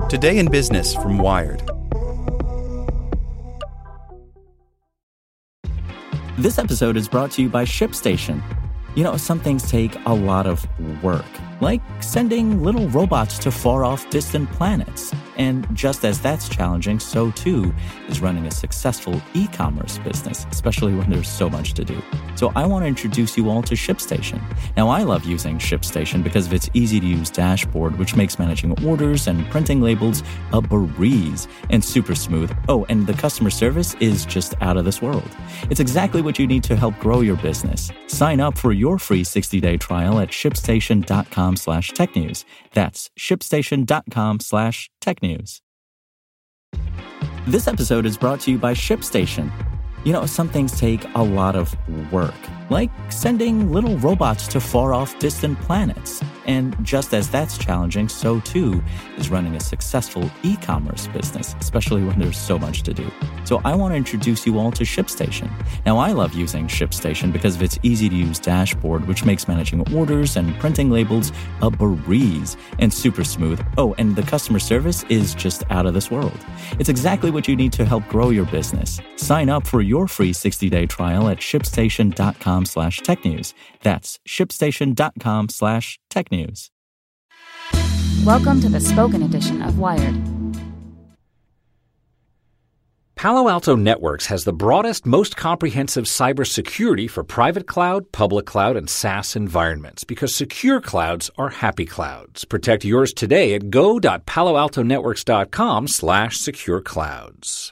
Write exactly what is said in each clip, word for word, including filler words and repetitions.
Today in Business from Wired. This episode is brought to you by ShipStation. You know, some things take a lot of work, like sending little robots to far-off distant planets. And just as that's challenging, so too is running a successful e-commerce business, especially when there's so much to do. So I want to introduce you all to ShipStation. Now, I love using ShipStation because of its easy-to-use dashboard, which makes managing orders and printing labels a breeze and super smooth. Oh, and the customer service is just out of this world. It's exactly what you need to help grow your business. Sign up for your free sixty-day trial at shipstation.com slash tech news. That's shipstation.com slash tech news. This episode is brought to you by ShipStation. You know, some things take a lot of work, like sending little robots to far-off distant planets. And just as that's challenging, so too is running a successful e-commerce business, especially when there's so much to do. So I want to introduce you all to ShipStation. Now, I love using ShipStation because of its easy-to-use dashboard, which makes managing orders and printing labels a breeze and super smooth. Oh, and the customer service is just out of this world. It's exactly what you need to help grow your business. Sign up for your free sixty-day trial at shipstation.com slash tech news. That's shipstation.com slash tech news. Welcome to the spoken edition of Wired. Palo Alto Networks has the broadest, most comprehensive cybersecurity for private cloud, public cloud, and SaaS environments because secure clouds are happy clouds. Protect yours today at go.paloaltonetworks.com slash secure clouds.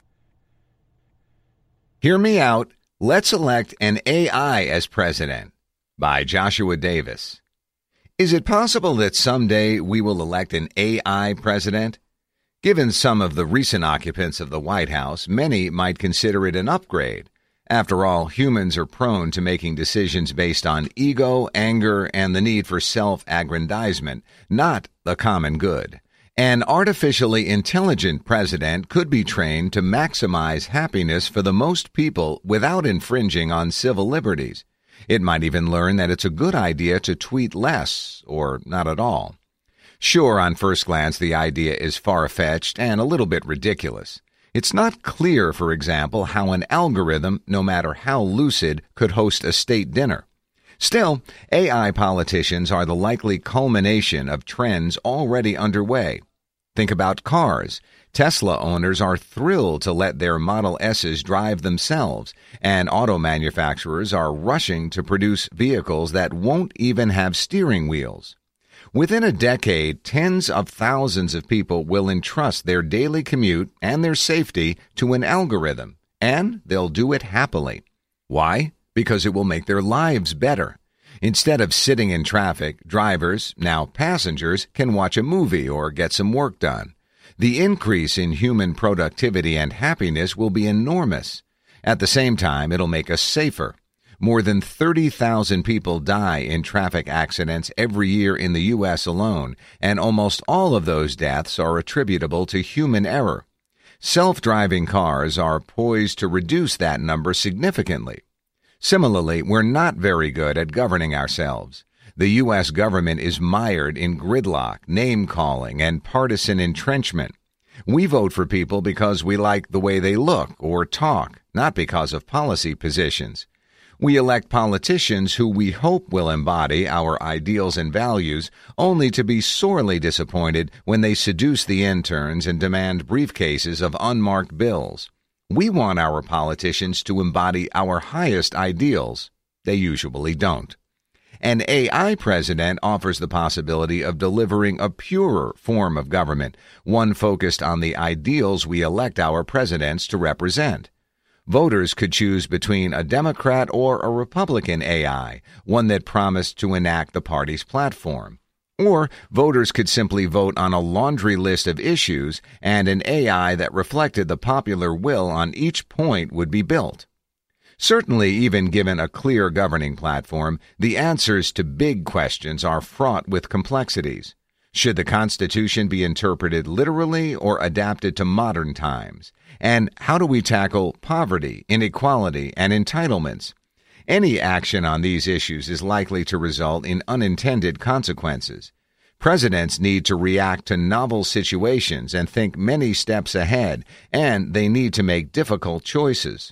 Hear me out. Let's elect an A I as president by Joshua Davis. Is it possible that someday we will elect an A I president? Given some of the recent occupants of the White House, many might consider it an upgrade. After all, humans are prone to making decisions based on ego, anger, and the need for self-aggrandizement, not the common good. An artificially intelligent president could be trained to maximize happiness for the most people without infringing on civil liberties. It might even learn that it's a good idea to tweet less or not at all. Sure, on first glance, the idea is far-fetched and a little bit ridiculous. It's not clear, for example, how an algorithm, no matter how lucid, could host a state dinner. Still, A I politicians are the likely culmination of trends already underway. Think about cars. Tesla owners are thrilled to let their Model S's drive themselves, and auto manufacturers are rushing to produce vehicles that won't even have steering wheels. Within a decade, tens of thousands of people will entrust their daily commute and their safety to an algorithm, and they'll do it happily. Why? Because it will make their lives better. Instead of sitting in traffic, drivers, now passengers, can watch a movie or get some work done. The increase in human productivity and happiness will be enormous. At the same time, it'll make us safer. More than thirty thousand people die in traffic accidents every year in the U S alone, and almost all of those deaths are attributable to human error. Self-driving cars are poised to reduce that number significantly. Similarly, we're not very good at governing ourselves. The U S government is mired in gridlock, name-calling, and partisan entrenchment. We vote for people because we like the way they look or talk, not because of policy positions. We elect politicians who we hope will embody our ideals and values, only to be sorely disappointed when they seduce the interns and demand briefcases of unmarked bills. We want our politicians to embody our highest ideals. They usually don't. An A I president offers the possibility of delivering a purer form of government, one focused on the ideals we elect our presidents to represent. Voters could choose between a Democrat or a Republican A I, one that promised to enact the party's platform. Or voters could simply vote on a laundry list of issues, and an A I that reflected the popular will on each point would be built. Certainly, even given a clear governing platform, the answers to big questions are fraught with complexities. Should the Constitution be interpreted literally or adapted to modern times? And how do we tackle poverty, inequality, and entitlements? Any action on these issues is likely to result in unintended consequences. Presidents need to react to novel situations and think many steps ahead, and they need to make difficult choices.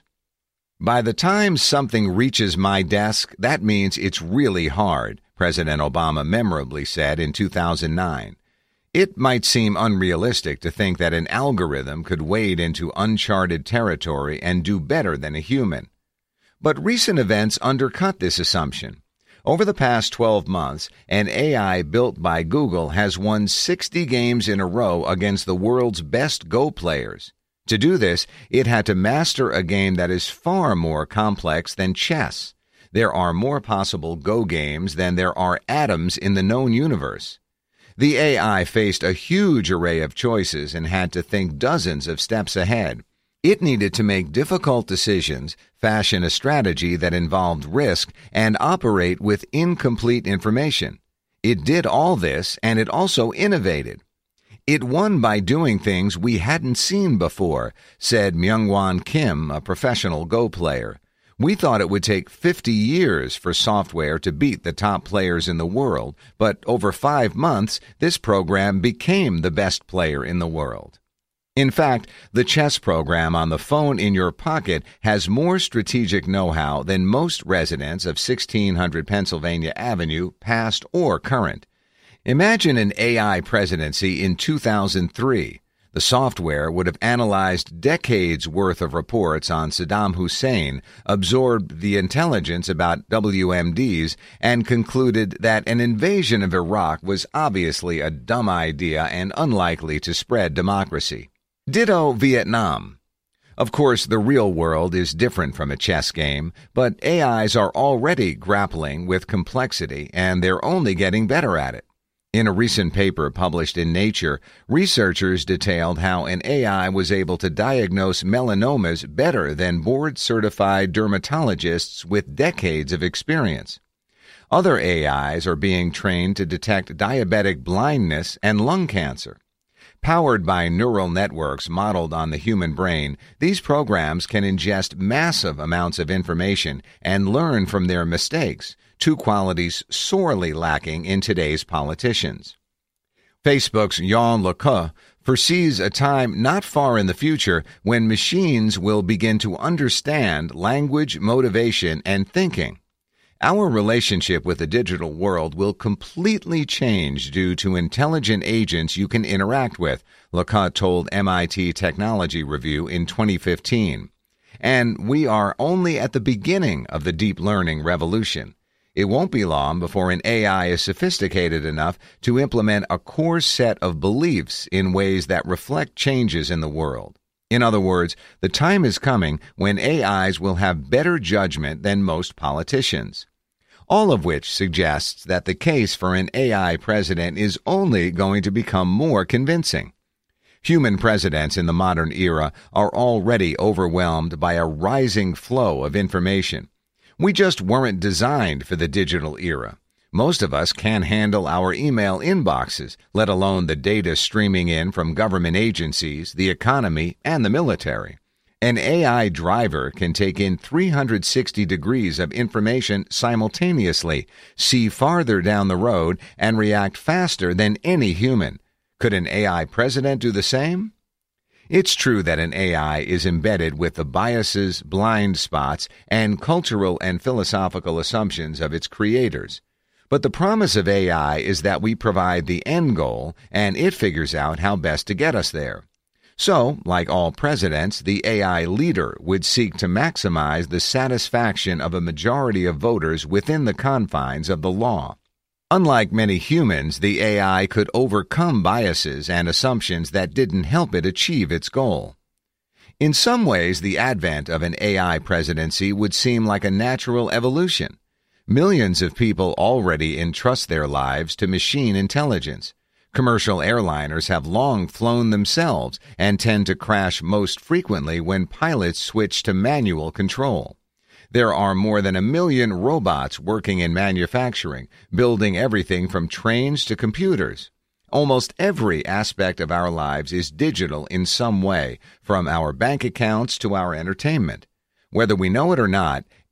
By the time something reaches my desk, that means it's really hard, President Obama memorably said in two thousand nine. It might seem unrealistic to think that an algorithm could wade into uncharted territory and do better than a human. But recent events undercut this assumption. Over the past twelve months, an A I built by Google has won sixty games in a row against the world's best Go players. To do this, it had to master a game that is far more complex than chess. There are more possible Go games than there are atoms in the known universe. The A I faced a huge array of choices and had to think dozens of steps ahead. It needed to make difficult decisions, fashion a strategy that involved risk, and operate with incomplete information. It did all this, and it also innovated. It won by doing things we hadn't seen before, said Myungwon Kim, a professional Go player. We thought it would take fifty years for software to beat the top players in the world, but over five months, this program became the best player in the world. In fact, the chess program on the phone in your pocket has more strategic know-how than most residents of sixteen hundred Pennsylvania Avenue, past or current. Imagine an A I presidency in two thousand three. The software would have analyzed decades' worth of reports on Saddam Hussein, absorbed the intelligence about W M Ds, and concluded that an invasion of Iraq was obviously a dumb idea and unlikely to spread democracy. Ditto Vietnam. Of course, the real world is different from a chess game, but A Is are already grappling with complexity, and they're only getting better at it. In a recent paper published in Nature, researchers detailed how an A I was able to diagnose melanomas better than board-certified dermatologists with decades of experience. Other A Is are being trained to detect diabetic blindness and lung cancer. Powered by neural networks modeled on the human brain, these programs can ingest massive amounts of information and learn from their mistakes, two qualities sorely lacking in today's politicians. Facebook's Yann LeCun foresees a time not far in the future when machines will begin to understand language, motivation, and thinking. Our relationship with the digital world will completely change due to intelligent agents you can interact with, LeCun told M I T Technology Review in twenty fifteen. And we are only at the beginning of the deep learning revolution. It won't be long before an A I is sophisticated enough to implement a core set of beliefs in ways that reflect changes in the world. In other words, the time is coming when A Is will have better judgment than most politicians. All of which suggests that the case for an A I president is only going to become more convincing. Human presidents in the modern era are already overwhelmed by a rising flow of information. We just weren't designed for the digital era. Most of us can't handle our email inboxes, let alone the data streaming in from government agencies, the economy, and the military. An A I driver can take in three hundred sixty degrees of information simultaneously, see farther down the road, and react faster than any human. Could an A I president do the same? It's true that an A I is embedded with the biases, blind spots, and cultural and philosophical assumptions of its creators. But the promise of A I is that we provide the end goal, and it figures out how best to get us there. So, like all presidents, the A I leader would seek to maximize the satisfaction of a majority of voters within the confines of the law. Unlike many humans, the A I could overcome biases and assumptions that didn't help it achieve its goal. In some ways, the advent of an A I presidency would seem like a natural evolution. Millions of people already entrust their lives to machine intelligence. Commercial airliners have long flown themselves and tend to crash most frequently when pilots switch to manual control. There are more than a million robots working in manufacturing, building everything from trains to computers. Almost every aspect of our lives is digital in some way, from our bank accounts to our entertainment. Whether we know it or not,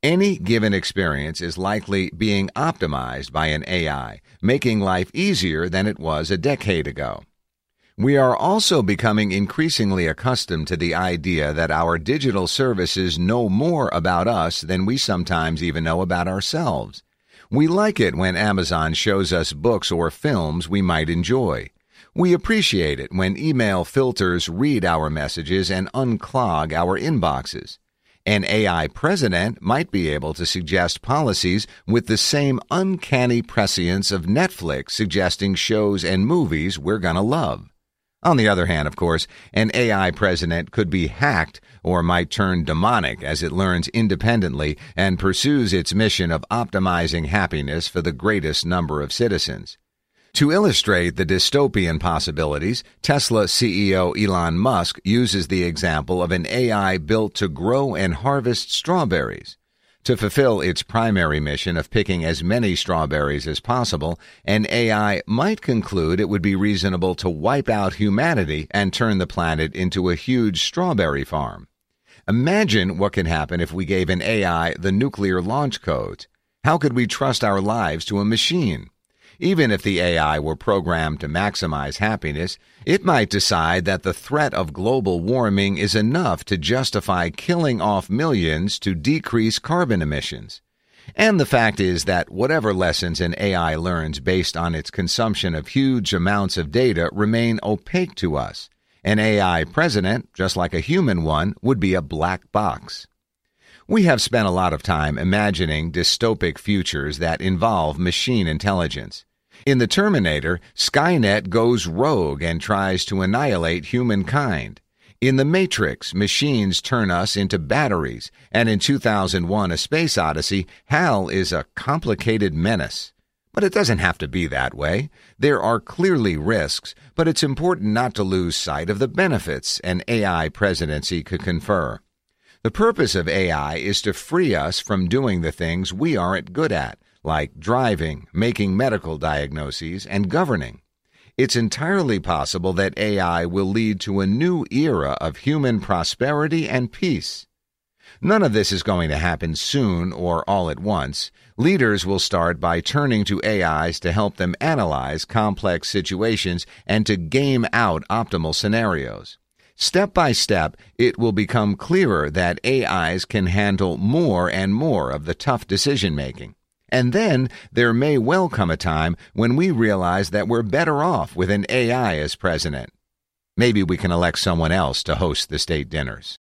Any given experience is likely being optimized by an A I, making life easier than it was a decade ago. We are also becoming increasingly accustomed to the idea that our digital services know more about us than we sometimes even know about ourselves. We like it when Amazon shows us books or films we might enjoy. We appreciate it when email filters read our messages and unclog our inboxes. An A I president might be able to suggest policies with the same uncanny prescience of Netflix suggesting shows and movies we're going to love. On the other hand, of course, an A I president could be hacked or might turn demonic as it learns independently and pursues its mission of optimizing happiness for the greatest number of citizens. To illustrate the dystopian possibilities, Tesla C E O Elon Musk uses the example of an A I built to grow and harvest strawberries. To fulfill its primary mission of picking as many strawberries as possible, an A I might conclude it would be reasonable to wipe out humanity and turn the planet into a huge strawberry farm. Imagine what can happen if we gave an A I the nuclear launch codes. How could we trust our lives to a machine? Even if the A I were programmed to maximize happiness, it might decide that the threat of global warming is enough to justify killing off millions to decrease carbon emissions. And the fact is that whatever lessons an A I learns based on its consumption of huge amounts of data remain opaque to us. An A I president, just like a human one, would be a black box. We have spent a lot of time imagining dystopic futures that involve machine intelligence. In The Terminator, Skynet goes rogue and tries to annihilate humankind. In The Matrix, machines turn us into batteries. And in two thousand one, A Space Odyssey, HAL is a complicated menace. But it doesn't have to be that way. There are clearly risks, but it's important not to lose sight of the benefits an A I presidency could confer. The purpose of A I is to free us from doing the things we aren't good at, like driving, making medical diagnoses, and governing. It's entirely possible that A I will lead to a new era of human prosperity and peace. None of this is going to happen soon or all at once. Leaders will start by turning to A Is to help them analyze complex situations and to game out optimal scenarios. Step by step, it will become clearer that A Is can handle more and more of the tough decision-making. And then there may well come a time when we realize that we're better off with an A I as president. Maybe we can elect someone else to host the state dinners.